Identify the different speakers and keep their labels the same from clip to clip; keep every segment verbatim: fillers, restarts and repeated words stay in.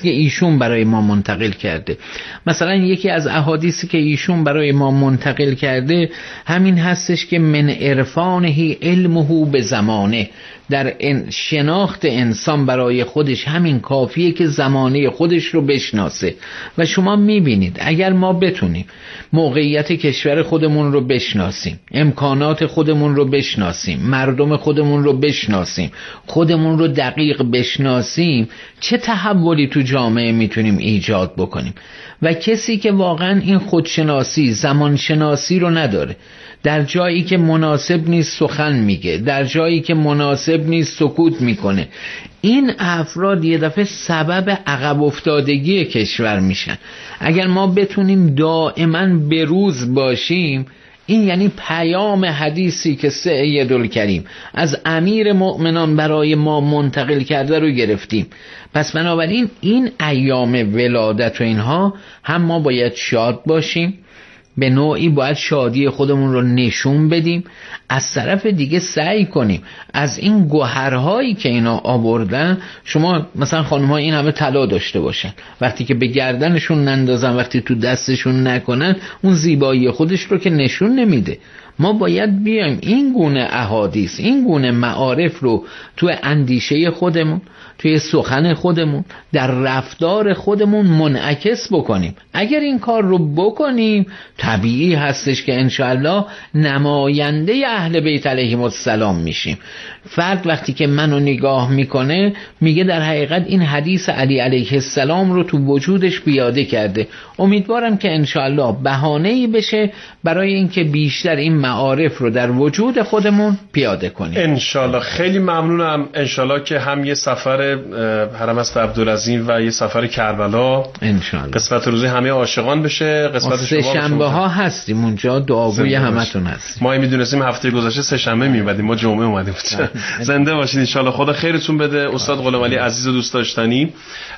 Speaker 1: که ایشون برای ما منتقل کرده. مثلا یکی از احادیثی که ایشون برای ما منتقل کرده همین هستش که من عرفانه علمه به زمانه، در شناخت انسان برای خودش همین کافیه که زمانه خودش رو بشناسه. و شما میبینید اگر ما بتونیم موقعیت کشور خودمون رو بشناسیم، امکانات خودمون رو بشناسیم، مردم خودمون رو بشناسیم، خودمون رو دقیق بشناسیم، چه تحولی تو جامعه میتونیم ایجاد بکنیم. و کسی که واقعا این خودشناسی، زمانشناسی رو نداره، در جایی که مناسب نیست سخن میگه، در جایی که مناسب نیست سکوت میکنه، این افراد یه دفعه سبب عقب افتادگی کشور میشن. اگر ما بتونیم دائما بروز باشیم، این یعنی پیام حدیثی که سیدالکریم از امیر مؤمنان برای ما منتقل کرده رو گرفتیم. پس بنابراین این ایام ولادت و اینها هم ما باید شاد باشیم، به نوعی باید شادی خودمون رو نشون بدیم، از طرف دیگه سعی کنیم از این گوهرهایی که اینا آوردن، شما مثلا خانم‌ها این همه طلا داشته باشن، وقتی که به گردنشون نندازن، وقتی تو دستشون نکنن، اون زیبایی خودش رو که نشون نمیده. ما باید بیایم این گونه احادیث، این گونه معارف رو تو اندیشه خودمون، توی سخن خودمون، در رفتار خودمون منعکس بکنیم. اگر این کار رو بکنیم، طبیعی هستش که انشاءالله نماینده اهل بیت علیهم السلام میشیم. فرد وقتی که منو نگاه میکنه میگه در حقیقت این حدیث علی علیه السلام رو تو وجودش پیاده کرده. امیدوارم که انشاءالله بهانه‌ای بشه برای اینکه بیشتر این معارف رو در وجود خودمون پیاده کنیم
Speaker 2: انشاءالله. خیلی ممنونم. انشاءالله که هم یه سفر حرم است عبدالعظیم و یه سفر کربلا انشاءالله قسمت روزی همه عاشقان بشه. قسمت شما
Speaker 1: سه شنبه ها هستیم اونجا، دعاگوی همتون هستیم.
Speaker 2: ما میدونستیم هفته گذشته سه شنبه میومدیم، ما جمعه اومدیم. زنده باشید انشاءالله. خدا خیرتون بده. استاد غلامعلی عزیز و دوست داشتنی،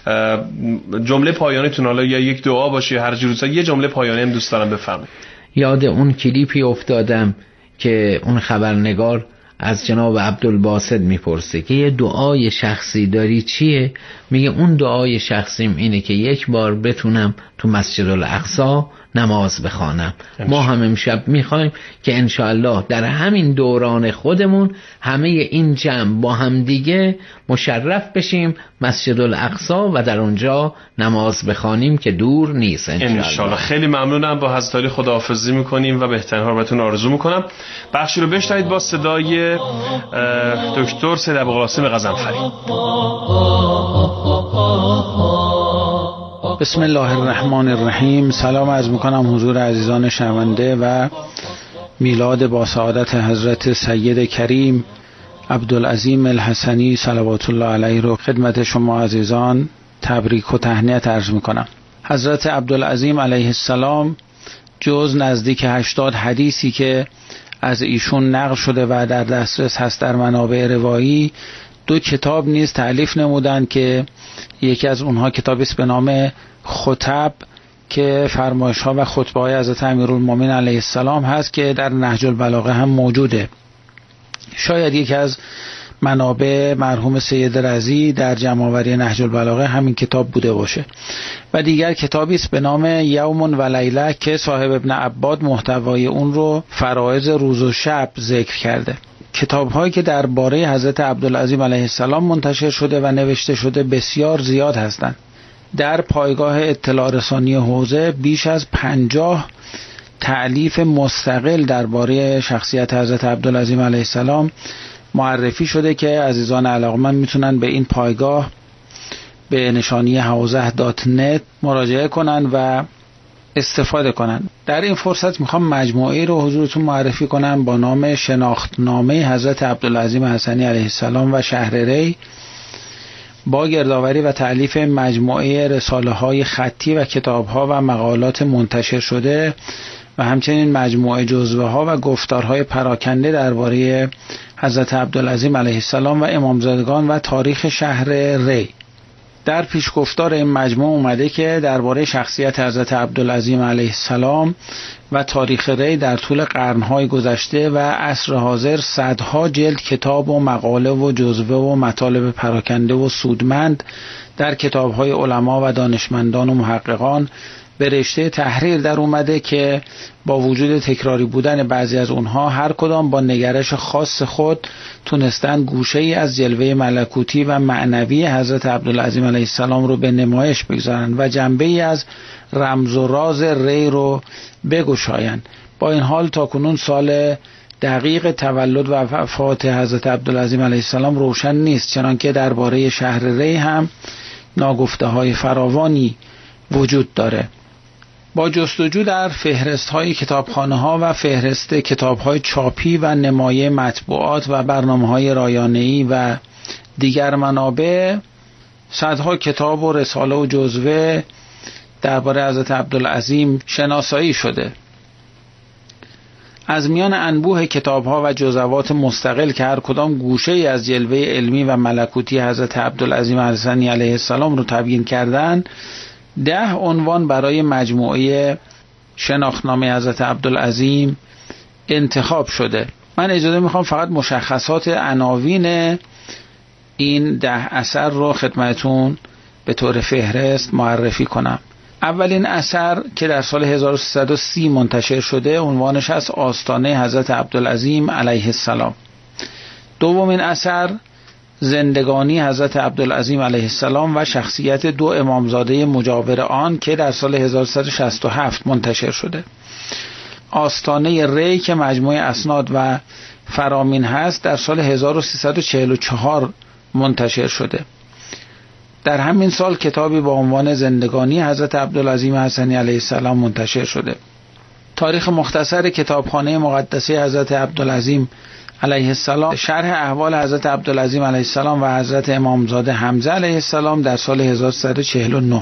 Speaker 2: جمله پایانیتون حالا یا یک دعا باشه هر جور، یه جمله پایانی هم دوست دارم بفرمایید.
Speaker 1: یاد اون کلیپی افتادم که اون خبرنگار از جناب عبدالباسط میپرسه که یه دعای شخصی داری چیه؟ میگه اون دعای شخصیم اینه که یک بار بتونم تو مسجد الاقصی نماز بخوانم. ما هم امشب میخوایم که انشاءالله در همین دوران خودمون همه این جمع با هم دیگه مشرف بشیم مسجد الاقصی و در اونجا نماز بخوانیم که دور نیست انشاءالله.
Speaker 2: انشاءالله. خیلی ممنونم. با حضرت علی خداحافظی میکنیم و بهترین ها بهتون آرزو میکنم. بخشی رو بشنوید با صدای دکتر سید ابوالقاسم غضنفری.
Speaker 3: بسم الله الرحمن الرحیم. سلام عرض میکنم حضور عزیزان شنونده و میلاد با سعادت حضرت سید کریم عبدالعظیم الحسنی صلوات الله علیه رو خدمت شما عزیزان تبریک و تهنیت عرض میکنم. حضرت عبدالعظیم علیه السلام جز نزدیک هشتاد حدیثی که از ایشون نقل شده و در دسترس هست در منابع روایی، دو کتاب نیز تألیف نمودند که یکی از اونها کتابی است به نام خطب که فرمایش ها و خطبه های حضرت امیرالمومنین علیه السلام هست که در نهج البلاغه هم موجوده. شاید یکی از منابع مرحوم سید رضی در جمع‌آوری نهج البلاغه همین کتاب بوده باشه. و دیگر کتابی است به نام یوم و لیله که صاحب ابن عباد محتوای اون رو فرایض روز و شب ذکر کرده. کتاب‌هایی که درباره حضرت عبدالعظیم علیه السلام منتشر شده و نوشته شده بسیار زیاد هستند. در پایگاه اطلاع رسانی حوزه بیش از پنجاه تألیف مستقل درباره شخصیت حضرت عبدالعظیم علیه السلام معرفی شده که عزیزان علاقه‌مند میتونن به این پایگاه به نشانی حوزه دات نت مراجعه کنن و استفاده کنن. در این فرصت میخوام مجموعه رو حضورتون معرفی کنم با نام شناختنامه حضرت عبدالعظیم حسنی علیه السلام و شهر ری، با گردآوری و تألیف مجموعه رساله های خطی و کتاب ها و مقالات منتشر شده و همچنین مجموعه جزوه ها و گفتارهای پراکنده درباره حضرت عبدالعظیم علیه السلام و امامزادگان و تاریخ شهر ری. در پیشگفتار این مجموع اومده که درباره شخصیت حضرت عبدالعظیم علیه السلام و تاریخ ری در طول قرنهای گذشته و عصر حاضر صدها جلد کتاب و مقاله و جزوه و مطالب پراکنده و سودمند در کتابهای علما و دانشمندان و محققان به رشته تحریر در اومده که با وجود تکراری بودن بعضی از اونها هر کدام با نگرش خاص خود تونستن گوشه ای از جلوه ملکوتی و معنوی حضرت عبدالعظیم علیه السلام رو به نمایش بگذارن و جنبه ای از رمز و راز ری رو بگشاین. با این حال تاکنون سال دقیق تولد و وفات حضرت عبدالعظیم علیه السلام روشن نیست، چنانکه درباره شهر ری هم ناگفته های فراوانی وجود داره. با جستجو در فهرست های کتابخانه ها و فهرست کتاب های چاپی و نمایه مطبوعات و برنامه های رایانه‌ای و دیگر منابع صدها کتاب و رساله و جزوه درباره حضرت عبدالعظیم شناسایی شده. از میان انبوه کتاب ها و جزوات مستقل که هر کدام گوشه ای از جلوه علمی و ملکوتی حضرت عبدالعظیم الحسنی علیه السلام رو تبیین کردن، ده عنوان برای مجموعه شناختنامه حضرت عبدالعظیم انتخاب شده. من اجازه میخوام فقط مشخصات عناوین این ده اثر رو خدمتون به طور فهرست معرفی کنم. اولین اثر که در سال هزار و سیصد و سی منتشر شده عنوانش از آستانه حضرت عبدالعظیم علیه السلام. دومین اثر زندگانی حضرت عبدالعظیم علیه السلام و شخصیت دو امامزاده مجاور آن که در سال هزار و سیصد و شصت و هفت منتشر شده. آستانه ری که مجموعه اسناد و فرامین هست در سال هزار و سیصد و چهل و چهار منتشر شده. در همین سال کتابی با عنوان زندگانی حضرت عبدالعظیم حسنی علیه السلام منتشر شده. تاریخ مختصر کتابخانه مقدسه حضرت عبدالعظیم علیه السلام، شرح احوال حضرت عبدالعظیم علیه السلام و حضرت امامزاده حمزه علیه السلام در سال هزار و سیصد و چهل و نه.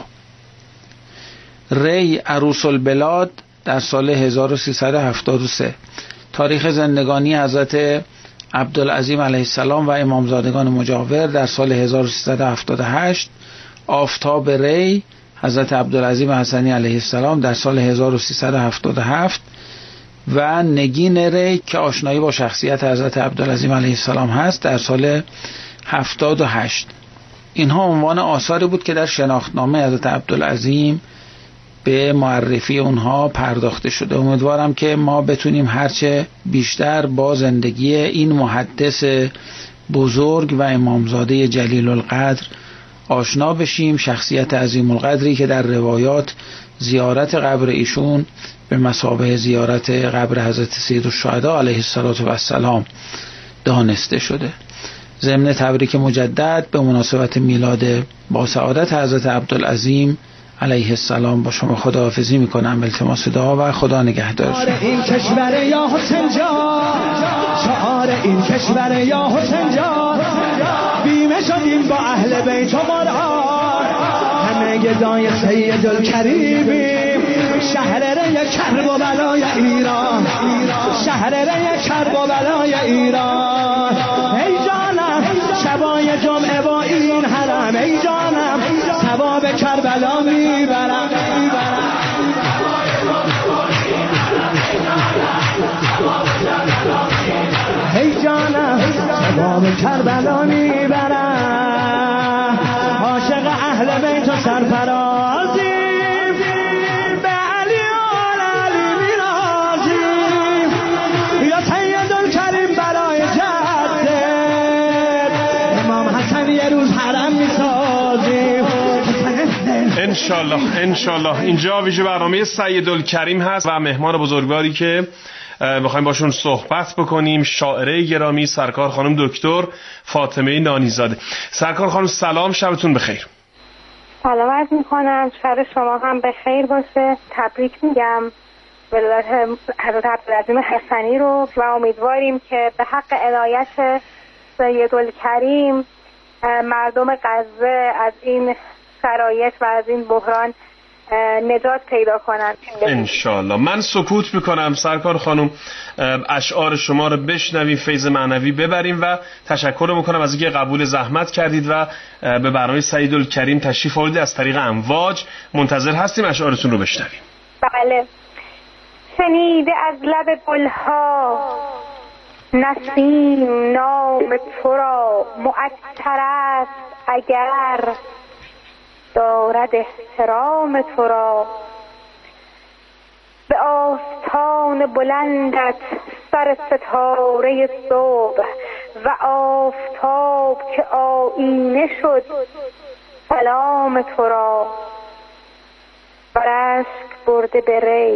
Speaker 3: ری عروس البلاد در سال هزار و سیصد و هفتاد و سه. تاریخ زندگانی حضرت عبدالعظیم علیه السلام و امامزادگان مجاور در سال هزار و سیصد و هفتاد و هشت. آفتاب ری حضرت عبدالعظیم حسنی علیه السلام در سال هزار و سیصد و هفتاد و هفت و نگین ری که آشنایی با شخصیت حضرت عبدالعظیم علیه السلام هست در سال هفتاد و هشت. اینها عنوان آثاری بود که در شناختنامه حضرت عبدالعظیم به معرفی اونها پرداخته شده. امیدوارم که ما بتونیم هرچه بیشتر با زندگی این محدث بزرگ و امامزاده جلیل القدر آشنا بشیم. شخصیت عظیم القدری که در روایات زیارت قبر ایشون به مثابه زیارت قبر حضرت سیدالشهدا علیه السلام دانسته شده. ضمن تبریک مجدد به مناسبت میلاد با سعادت حضرت عبدالعظیم علیه السلام با شما خداحافظی میکنم. التماس دعا و خدا نگهدار.
Speaker 4: شعار این کشور یا حسین جان، شعار این کشور یا حسین جان، بیمه شدیم با اهل بیت و قرآن، همه گدای سید الکریمیم. شهر ری کرب و بلای ایران، شهر ری کرب و بلای ایران. ای جانم شبای جمعه با این حرم، ای جانم ثواب کربلا میبرم. ای جانم ثواب کربلا میبرم. عاشق اهل بیت و سرفرازی
Speaker 2: انشالله انشالله. اینجا ویژه برنامه سیدالکریم هست و مهمان بزرگواری که میخوایم باشون صحبت بکنیم شاعره گرامی سرکار خانم دکتر فاطمه نانیزاده. سرکار خانم سلام، شبتون بخیر.
Speaker 5: سلام عرض میکنم، شب شما هم بخیر باشه. تبریک میگم ولادت حضرت عبدالعظیم حسنی رو و امیدواریم که به حق عنایت سیدالکریم مردم غزه از این شرایط و از این بحران نجات پیدا کنن.
Speaker 2: انشالله. من سکوت میکنم سرکار خانم، اشعار شما رو بشنویم، فیض معنوی ببریم و تشکر میکنم از اینکه قبول زحمت کردید و به برنامه سعیدالکریم تشریف آوردید. از طریق امواج منتظر هستیم اشعارتون رو بشنویم.
Speaker 5: بله. شنیده از لب گلها نسیم نام تو را، معطر است اگر دارد احترام تو را. به آستان بلندت سر ستاره صبح و آفتاب که آیینه شد سلام تو را. بر اشک برده به ری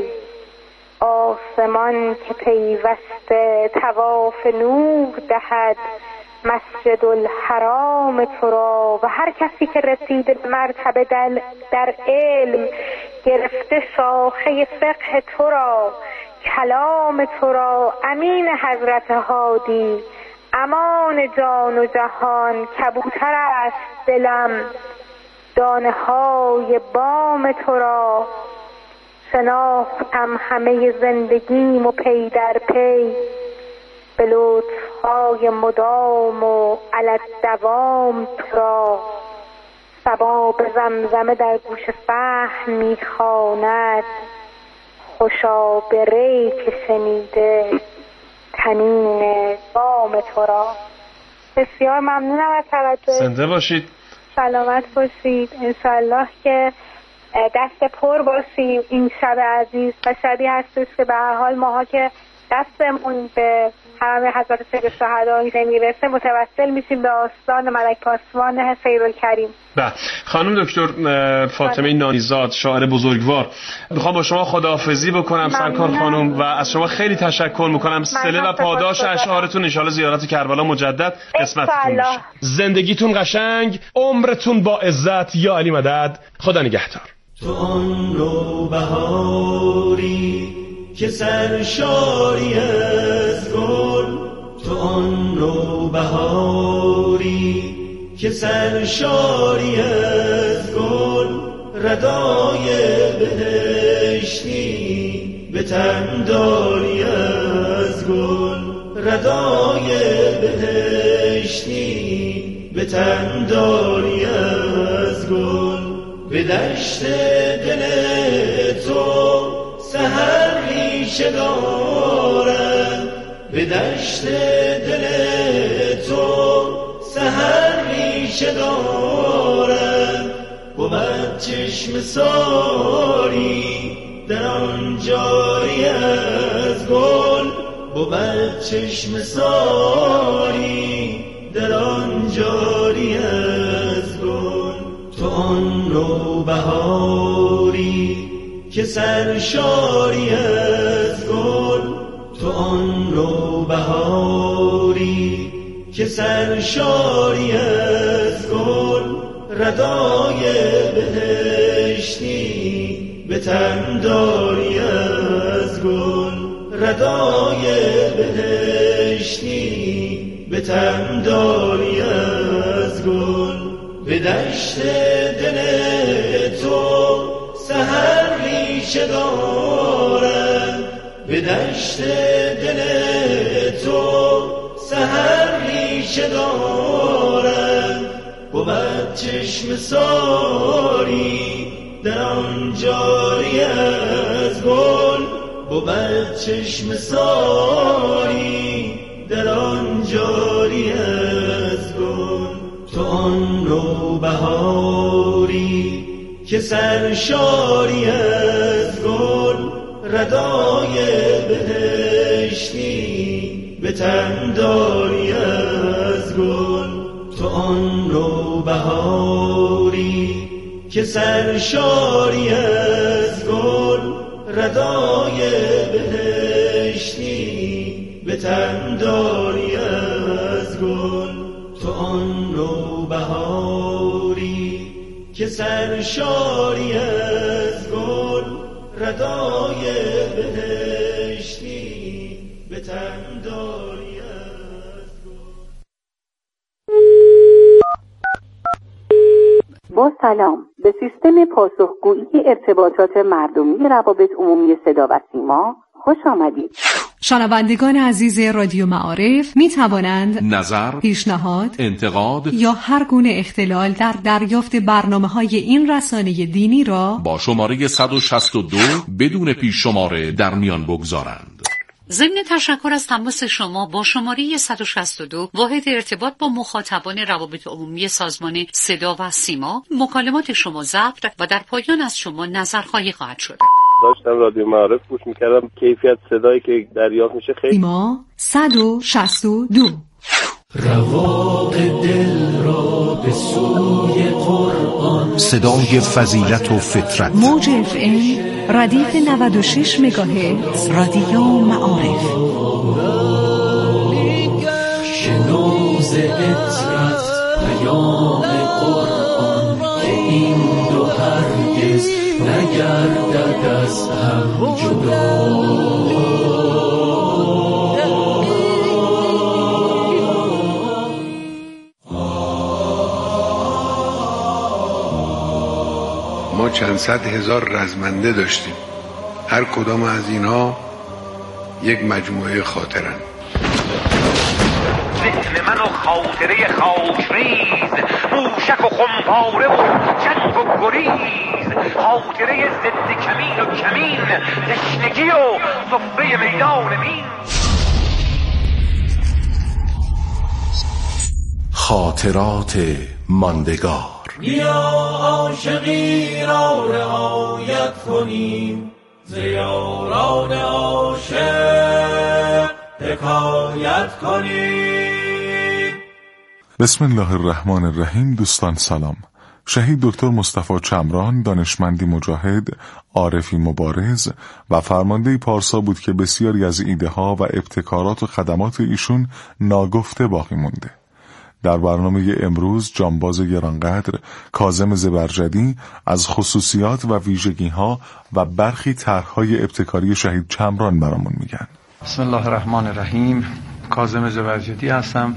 Speaker 5: آسمان که پیوسته طواف نور دهد مسجد الحرام تو را. و هر کسی که رسیده به مرتبه در, در علم گرفته شاخه فقه تو را، کلام تو را. امین حضرت هادی امان جان و جهان، کبوتر است دلم دانه های بام تو را. شناختم همه زندگیم و پی در پی به لطف‌های مدام و علت دوام تو را. صبا به زمزمه در گوش فهم میخواند، خوشا به ری که شنیده تنین بام تو را. بسیار ممنونم از توجه.
Speaker 2: زنده باشید.
Speaker 5: سلامت باشید. انشالله که دست پر باشیم این شب عزیز و شبی هستش که به هر حال ماها که دستمون به حرم حضرت سید الشهدا نمیرسه متوسل میشیم به آستان ملک پاسبان سعیدالکریم.
Speaker 2: بله خانم دکتر فاطمه نانیزاد شاعر بزرگوار، میخوام با شما خداحافظی بکنم سرکار خانم و از شما خیلی تشکر میکنم. صله و پاداش اشعارتون انشالله زیارت کربلا مجدد قسمتتون میشه. زندگیتون قشنگ، عمرتون با عزت. یا علی مدد. خدا نگهدار.
Speaker 6: تو آن نوبهاری که سرشاری از گل، تو آن نوبهاری که سرشاری از گل، ردای بهشتی به تن داری از گل، ردای بهشتی به تن داری از گل. به دشت دل تو سحر ریشه دارد، به دشت دل تو سحر ریشه دارد. بود چشم ساری در آن جاری از گل، بود چشم ساری در آن جاری از گل. تو آن نوبهاری که سرشاری از گل، تو آن نوبهاری که سرشاری از گل، ردای بهشتی به تن داری از گل، ردای بهشتی به تن داری از گل. به دشت دل تو سحر ریشه دارد، به دشت دل تو سحر ریشه دارد. بود چشم ساری در آن جاری از گل، بود چشم ساری در آن جاری از گل. تو آن نوبهاری که سرشاری از گل، ردای بهشتی به تن داری از گل. تو آن نوبهاری که سرشاری از گل، ردای بهشتی به تن داری از گل. تو آن نوبهاری که سرشاری از گل، ردای بهشتی به تن داری از گل.
Speaker 7: با سلام، به سیستم پاسخگویی ارتباطات مردمی روابط عمومی صدا و سیما خوش آمدید.
Speaker 8: شنوندگان عزیز رادیو معارف می توانند نظر، پیشنهاد، انتقاد یا هر گونه اختلال در دریافت برنامه‌های این رسانه دینی را
Speaker 9: با شماره صد و شصت و دو بدون پیش شماره در میان بگذارند.
Speaker 10: ضمن تشکر از تماس شما با شماره صد و شصت و دو واحد ارتباط با مخاطبان روابط عمومی سازمان صدا و سیما، مکالمات شما ضبط و در پایان از شما نظرخواهی خواهد شد.
Speaker 11: داشتم رادیو معارف گوش میکردم، کیفیت صدایی که دریافت میشه خیلی.
Speaker 8: سیما صد و شصت و دو.
Speaker 6: رواق دل را به سوی قرآن،
Speaker 9: صدای فضیلت و فطرت.
Speaker 8: موج اف ام ردیف نود و شش مگاهرتز رادیو معارف.
Speaker 6: شنوز عطرت پیام قرآن، که این دو هرگز نگردد از هم جدا.
Speaker 12: ما چند صد هزار رزمنده داشتیم، هر کدام از اینها یک مجموعه خاطرن.
Speaker 13: ذهن من و خاطره خاکریز، موشک و خمپاره و جنگ و گریز، خاطره ضد کمین و کمین، تشنگی و صفه میدان مین.
Speaker 9: خاطرات ماندگار.
Speaker 6: بیا عاشقی را رعایت کنیم، ز یاران عاشق حکایت کنیم.
Speaker 14: بسم الله الرحمن الرحیم. دوستان سلام. شهید دکتر مصطفی چمران دانشمندی مجاهد، عارفی مبارز و فرمانده پارسا بود که بسیاری از ایده ها و ابتکارات و خدمات ایشون ناگفته باقی مونده. در برنامه امروز جانباز گرانقدر کاظم زبرجدی از خصوصیات و ویژگی‌ها و برخی طرح‌های ابتکاری شهید چمران برامون میگن.
Speaker 3: بسم الله الرحمن الرحیم. کاظم زبرجدی هستم.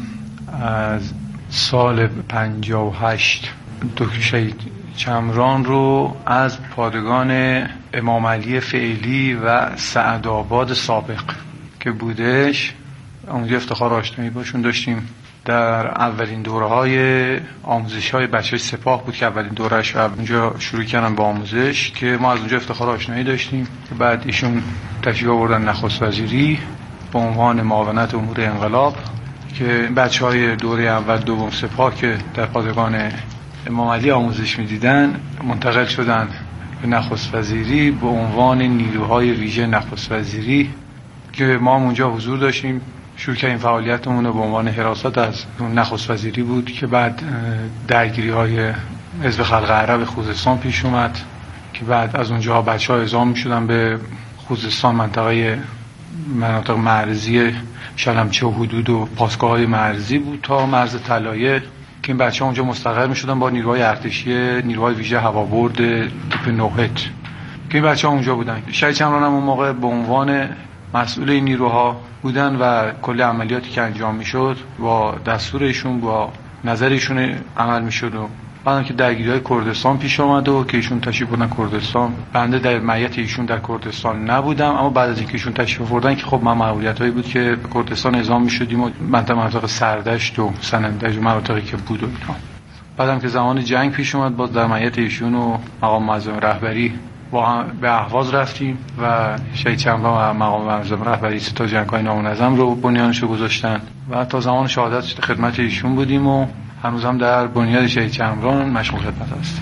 Speaker 3: از سال پنجاه و هشت دکتر شهید چمران رو از پادگان امام علی فعلی و سعدآباد سابق که بودش اونجا افتخار آشنایی باشون داشتیم. در اولین دوره‌های آموزش‌های بچه‌های سپاه بود که اولین دوره‌اش اونجا شروع کردن با آموزش که ما از اونجا افتخار آشنایی داشتیم. بعد ایشون تشریف آوردن نخست وزیری به عنوان معاونت امور انقلاب که بچه‌های دوره اول دوم سپاه که در پادگان امام علی آموزش می‌دیدن منتقل شدن به نخست وزیری به عنوان نیروهای ویژه نخست وزیری که ما اونجا حضور داشتیم. شروع کردیم فعالیتمون رو به عنوان حراست از نخست وزیری بود که بعد درگیری های حزب خلق عرب خوزستان پیش اومد که بعد از اونجا بچه ها اعزام می شدن به خوزستان، منطقه مناطق مرزی شلمچه و حدود و پاسگاه های مرزی بود تا مرز طلایه که این بچه ها اونجا مستقر می شدن با نیروهای ارتشی، نیروهای ویژه هوابرد تیپ نوهت که این بچه ها اونجا بودن. شهید چمران هم اون موقع به عنوان مسئول این نیروها بودن و کل عملیاتی که انجام میشد با دستورشون با نظرشون عمل میشد. و بعدم که درگیری‌های کردستان پیش اومد و که ایشون تشریف بردن کردستان، بنده در معیت ایشون در کردستان نبودم، اما بعد از اینکه ایشون تشریف بردن که خب من مسئولیتایی بود که به کردستان اعزام میشدیم و منطقه مناطق سردشت و سنندج و مناطقی که بود و اینا. بعدم که زمان جنگ پیش اومد باز در معیت ایشون و مقام معظم رهبری با به اهواز رفتیم و شهید چمران و مقام معظم رهبری سه تا جنگ‌های نامنظم رو بنیانش رو گذاشتن و تا زمان شهادت خدمت ایشون بودیم و هنوز هم در بنیاد شهید چمران مشغول خدمت هستیم.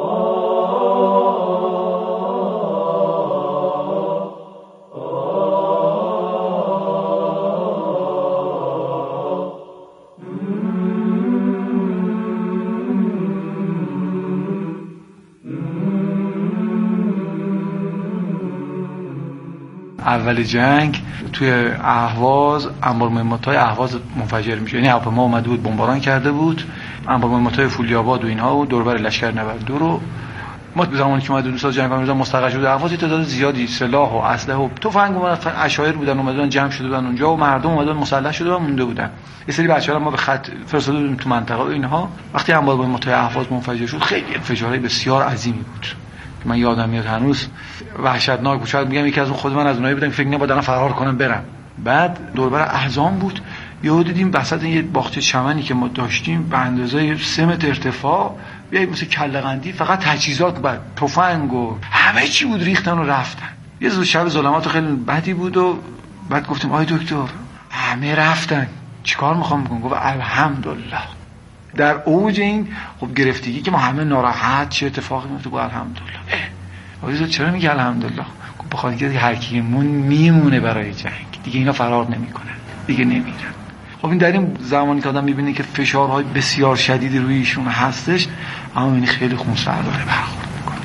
Speaker 3: اول جنگ توی اهواز انبار مهمات‌های اهواز منفجر میشه، یعنی هواپیما اومده بود بمباران کرده بود انبار مهمات‌های فولیاباد و اینها و دوربر لشکر نود و دو رو ما زمانی که اومد دوستا جنگ می‌کردن مستقر شده افواج تعداد زیادی سلاح و اسلحه و تفنگ و اشایر بودن اومدن جمع شده بودن اونجا و مردم اومدن مسلح شده و مونده بودن. یه سری بچه‌ها ما به خط فرستاده بودیم تو منطقه و اینها. وقتی هم با متای اهواز منفجر شد خیلی انفجارای بسیار عظیمی بود. من یادم میاد هنوز وحشتناک بود. شاید میگم یکی از اون خود من از اونایی بودم فکر نمی‌کردم فرار کنم برم. بعد دوربر احزام بود. یهو دیدیم وسط یه باغچه چمنی که ما داشتیم به اندازه سه متر ارتفاع یه مثل کله‌قندی فقط تجهیزات بعد تفنگ و همه چی بود ریختن و رفتن. یه روز شب ظلمات خیلی بدی بود و بعد گفتیم آی دکتر همه رفتن چیکار میخوام بکنم؟ گفت الحمدلله. در اوج این خب گرفتگی که ما همه ناراحت چه اتفاقی میفته گفت الحمدلله. آقا چرا میگه الحمدلله؟ گفت بخاطر اینکه هر کیمون میمونه برای جنگ دیگه، اینا فرار نمیکنن دیگه نمیرن. خب این در این زمانی که آدم میبینه که فشارهای بسیار شدیدی روی ایشون هستش اما این خیلی خونسردانه برخورد میکنه.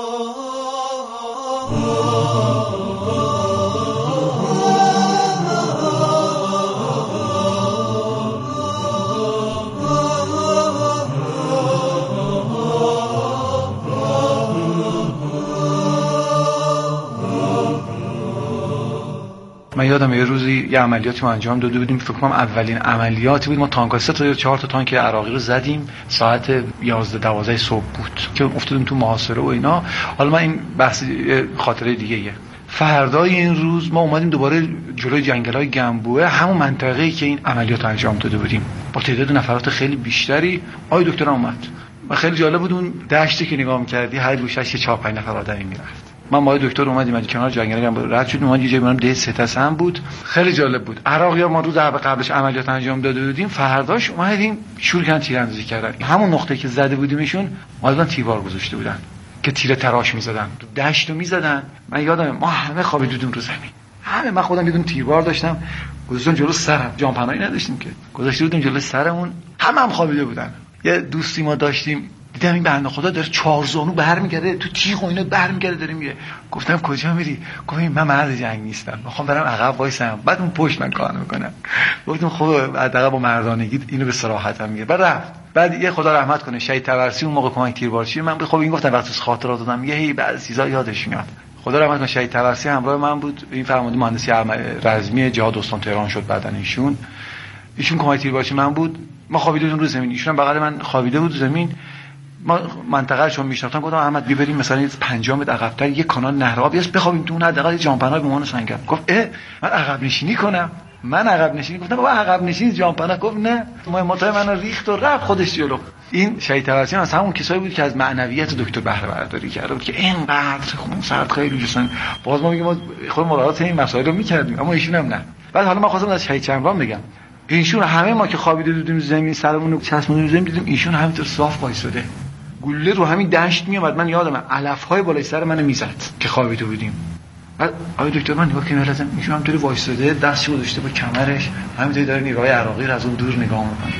Speaker 3: من یادم یه روزی یه عملیاتی ما انجام داده بودیم، فکر کنم اولین عملیاتی بود. ما تانک سه تا یا چهار تا تانک عراقی رو زدیم، ساعت یازده دوازده صبح بود که افتادیم تو محاصره و اینا. حالا من این بحث خاطره دیگه ایه. فردای این روز ما اومدیم دوباره جلوی جنگل‌های گنبوه، همون منطقه‌ای که این عملیات انجام داده بودیم، با تعداد نفرات خیلی بیشتری. آقای دکتر اومد و خیلی جالب بود اون دشتی که نگاه می‌کردی هر گوشه‌اش چهار پنج نفر آدمی میرفت. من با دکتر اومدیم از کنار جنگل گنبوه رد شدیم، اومد یه جایی منم ده ستاسم بود، خیلی جالب بود. عراقی‌ها ما روز قبلش عملیات انجام داده بودیم، فرداش اومدیم شروع کردن تیراندازی کردن. همون نقطه‌ای که زده بودیمشون اومدن تیربار گذاشته بودن که تیر تراش می‌زدن، تو دشتو می‌زدن. من یادم ما همه خوابیده بودیم رو زمین، همه. من خودم یه دونه تیربار داشتم گذاشتم جلو سرم، جان پناهی نداشتیم که، گذاشته بودیم جلو سرمون، همه هم خوابیده بودن. یه دوستی ما داشتیم دیدم این بنده خدا داره چهار زانو برمیگرده تو تیغ و اینا برمیگرده داره میگه. گفتم کجا میری؟ گفت من مرد جنگ نیستم، میخوام برم عقب وایسم، بعد اون پشت من کار میکنم. گفتم خب حداقل با مردانگی اینو به صراحت هم میگه. بعد رفت. بعد یه خدا رحمت کنه شهید تبرسی اون موقع کمک تیربارچی من خب این گفتم وقتی خاطرات دادم میگه هی بعضی چیزا یادش میاد. خدا رحمت کنه شهید تبرسی همراه من بود، این فرمانده مهندسی رزمی جهاد استان تهران شد بعدن ایشون. ایشون کمک تیربارچی من بود. ما خوابیده بودیم رو زمین، ایشون بغل من خوابیده بود زمین. ما منطقه رو میشناختم، گفتم احمد بیا بریم مثلا پنجاه متر عقب‌تر یه کانال نهر آبی است بخوابیم تو اون، حداقل جانپناه به ما سنگم. گفت اه من عقب نشینی کنم؟ من عقب نشینی گفتم بابا عقب نشینی جانپناه. گفت نه، ما متای منو ریخت و رفت خودش جلو. این شهید تبرسی از همون کسایی بود که از معنویت دکتر بهره برداری کرده بود که اینقدر خون سرد خیلی دوستان. باز ما میگیم ما خود مراعات این مسائل رو میکردیم اما ایشون هم نه. بعد حالا ما خواستم از شهید چمران بگم، ایشون همه ما که خوابیده بودیم زمین سرمون رو چسبونده زمین دیدیم ایشون همینطور صاف وایساده، گوله رو همین دشت میومد. من یادمه علف‌های بالای سر منو میزد که خوابیده بودیم. بعد آقای دکتر من نگاه کنم لازم ایشون همینطوری وایساده دستشو گذاشته با کمرش همینطوری داره نیروهای عراقی رو از اون دور نگاه میکنه.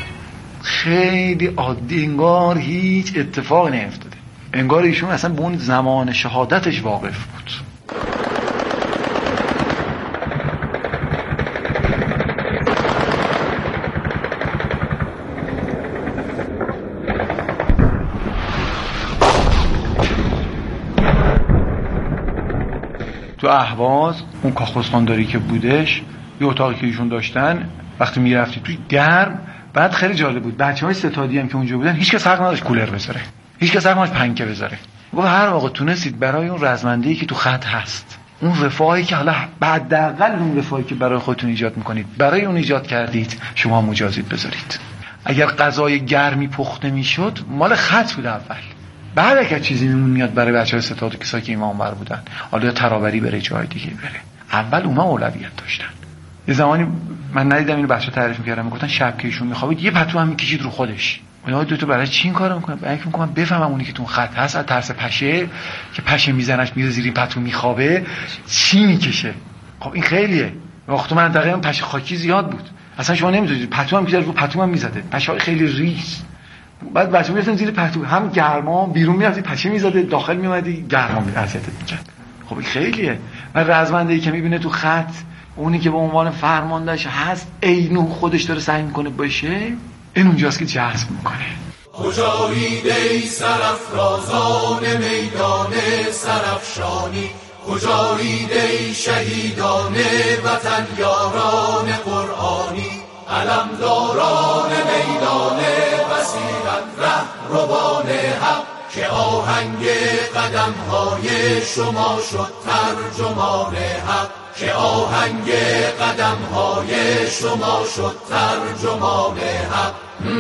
Speaker 3: خیلی عادی، انگار هیچ اتفاقی نیفتاده، انگار ایشون اصلا به اون زمان شهادتش واقف بود. تو اهواز اون کاخوسخانداری که بودش، یه اتاقی که ایشون داشتن، وقتی میرفتی توی گرم، بعد خیلی جالب بود بچهای ستادی هم که اونجا بودن هیچ کس حق نداشت کولر بذاره، هیچ کس حق نداشت پنکه بذاره. گفت هر موقع تونستید برای اون رزمنده‌ای که تو خط هست، اون رفاهی که حالا حداقل اون رفاهی که برای خودتون ایجاد میکنید، برای اون ایجاد کردید، شما مجازید بذارید. اگر غذای گرمی پخته میشد مال خط بود اول، بعد اگه چیزی میمون میاد برای بچه‌های ستاد و کسایی که ایمان بر بودن، حالا ترابری بره جای دیگه بره، اول اونا اولویت داشتن. یه زمانی من ندیدم اینو بچه‌ها تعریف می‌کردن، میگفتن شب که ایشون میخوابید یه پتو هم میکشید رو خودش. اونا دو تا برای چی این کارو میکنه؟ برای اینکه میگم بفهمم اونی که تو خط هست از ترس پشه که پشه میزنش میره زیر پتو میخوابه چی میکشه. خب این خیلیه. وقت منطقه هم پشه خاکی زیاد بود، اصلا شما نمی‌دونید پتو هم میذاره رو پتو هم میزده، پشه‌های خیلی ریز. بعد بچه‌ها میرفتن زیر پتو، هم گرما بیرون میرفتی پشه میزده، داخل میومدی گرما اذیتت میکرد. خب این خیلیه. من رزمنده‌ای که میبینه تو خط اونی که به عنوان فرماندهش هست عینو خودش داره سعی میکنه باشه، این اونجاست که جذب میکنه.
Speaker 15: کجایید ای سرافرازان میدان سرافشانی، کجایید ای شهیدان وطن یاران قرآنی، علمداران میدان بصیرت رهروان حق، که آهنگ قدم‌های شما شد ترجمان حق، که آهنگ قدم‌های شما شد ترجمان حق.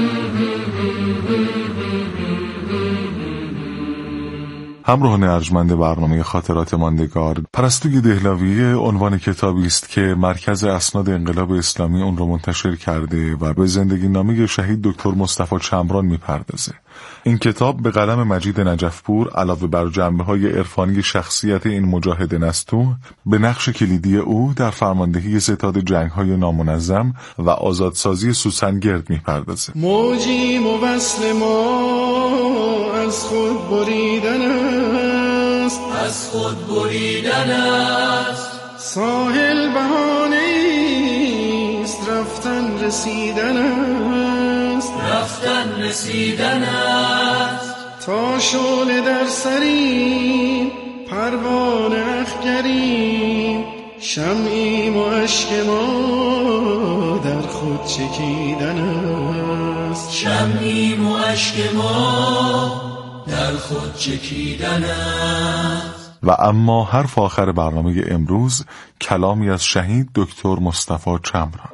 Speaker 14: همراهان ارجمند برنامه خاطرات ماندگار، پرستوی دهلویه عنوان کتابی است که مرکز اسناد انقلاب اسلامی اون رو منتشر کرده و به زندگی نامه شهید دکتر مصطفی چمران میپردازه. این کتاب به قلم مجید نجفپور علاوه بر جنبه‌های عرفانی شخصیت این مجاهد نستوه، به نقش کلیدی او در فرماندهی ستاد جنگ‌های نامنظم و آزادسازی سوسنگرد میپردازه.
Speaker 16: موجی موصل ما از خود بریدن است،
Speaker 15: از خود بریدن است،
Speaker 16: ساحل بهانه است، رفتن رسیدن است،
Speaker 15: رفتن رسیدن است،
Speaker 16: تا شعله در سریم پروانه اخگریم، شمعیم و اشک ما در خود چکیدن است،
Speaker 15: شمعیم و اشک ما در خود چکیدن است.
Speaker 14: و اما حرف آخر برنامه امروز کلامی از شهید دکتر مصطفی چمران.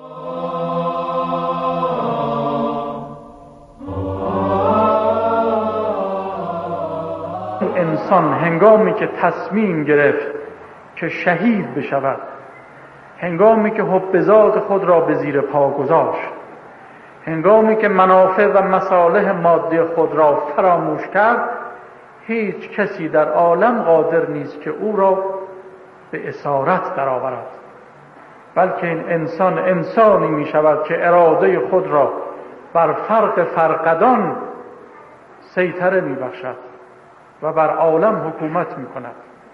Speaker 17: انسان هنگامی که تصمیم گرفت که شهید بشود، هنگامی که حب ذات خود را به زیر پا گذاشت، هنگامی که منافع و مصالح مادی خود را فراموش کرد، هیچ کسی در عالم قادر نیست که او را به اسارت درآورد، بلکه این انسان انسانی می شود که اراده خود را بر فرق فرقدان سیطره می بخشد و بر عالم حکومت می کند.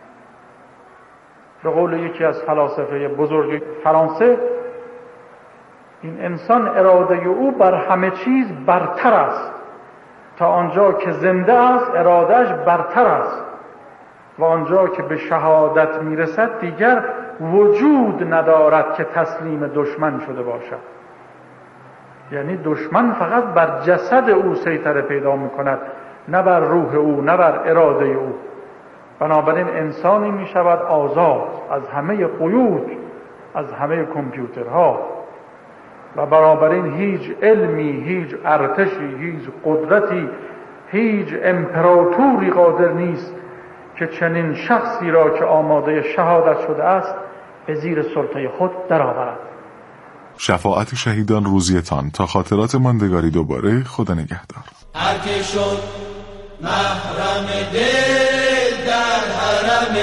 Speaker 17: به قول یکی از فلاسفه بزرگ فرانسه، این انسان اراده او بر همه چیز برتر است، تا آنجا که زنده است ارادهش برتر است و آنجا که به شهادت میرسد دیگر وجود ندارد که تسلیم دشمن شده باشد. یعنی دشمن فقط بر جسد او سیطره پیدا میکند، نه بر روح او، نه بر اراده او. بنابراین انسانی میشود آزاد از همه قیود، از همه کامپیوترها، و بنابراین هیچ علمی، هیچ ارتشی، هیچ قدرتی، هیچ امپراتوری قادر نیست که چنین شخصی را که آماده شهادت شده است به زیر سلطه خود درآورد.
Speaker 14: شفاعت شهیدان روزیتان. تا خاطرات ماندگاری دوباره، خدا نگهدار.
Speaker 15: هر که شد محرم دل در حرم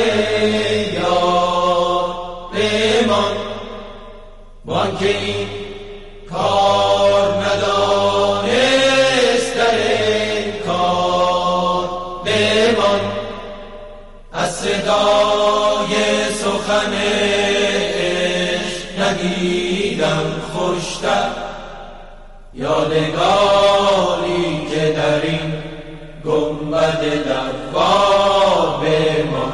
Speaker 15: یار بمان، وان که این کار ندانست در این کار بمان، از صدای سخن عشق ندیدم خوشتر، یادگاری که در این گنبد دوار بمان.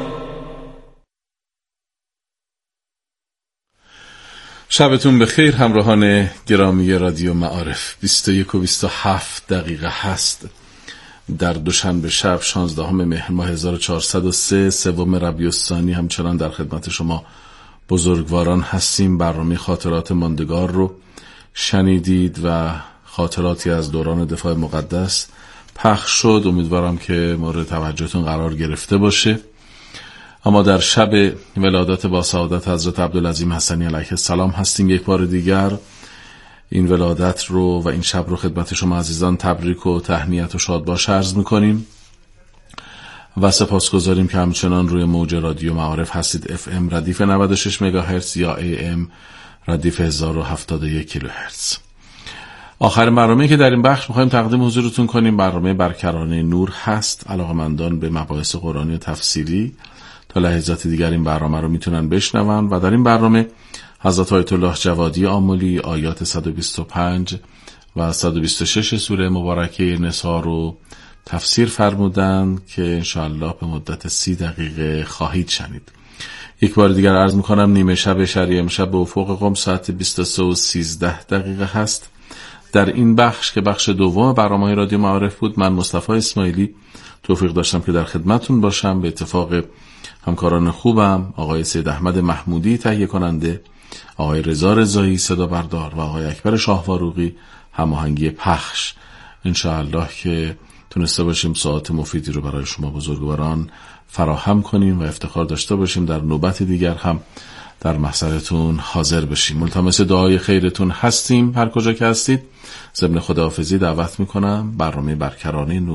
Speaker 18: شبتون بخیر همراهان گرامی رادیو معارف. بیست و یک و بیست و هفت دقیقه هست در دوشنبه شب شانزدهم مهر ماه هزار و چهارصد و سه، سوم ربیع الثانی. همچنان در خدمت شما بزرگواران هستیم. برنامه خاطرات ماندگار رو شنیدید و خاطراتی از دوران دفاع مقدس پخش شد. امیدوارم که مورد توجهتون قرار گرفته باشه. اما در شب ولادت با سعادت حضرت عبدالعظیم حسنی علیه السلام هستیم. یک بار دیگر این ولادت رو و این شب رو خدمت شما عزیزان تبریک و تهنیت و شادباش عرض میکنیم و سپاسگزاریم که همچنان روی موج رادیو معارف هستید. اف ام ردیف نود و شش مگاهرتز یا ای ام ردیف هزار و هفتاد و یک کیلوهرتز. آخرین برنامه‌ای که در این بخش می‌خوایم تقدیم حضورتون کنیم برنامه برکرانه نور هست. علاقه‌مندان به مباحث قرآنی و تفسیری تا لحظات دیگر این برنامه رو میتونن بشنون و در این برنامه حضرت آیت الله جوادی آملی آیات صد و بیست و پنج و صد و بیست و شش سوره مبارکه نساء رو تفسیر فرمودند که انشاءالله به مدت سی دقیقه خواهید شنید. یک بار دیگر عرض میکنم نیمه شب شرعی امشب به افق قم ساعت بیست و سه و سیزده دقیقه هست. در این بخش که بخش دوم برنامه رادیو معارف بود، من مصطفی اسماعیلی توفیق داشتم که در خدمتون باشم. به اتفاق همکاران خوبم آقای سید احمد محمودی تهیه کننده، آقای رضا رضایی صدا بردار و آقای اکبر شاهواروقی هماهنگی پخش. انشاءالله که تونسته باشیم ساعت مفیدی رو برای شما بزرگواران فراهم کنیم و افتخار داشته باشیم در نوبت دیگر هم در محضرتون حاضر بشیم. ملتمس دعای خیرتون هستیم هر کجا که هستید. ضمن خداحافظی دعوت میکنم برنامه برکرانه نور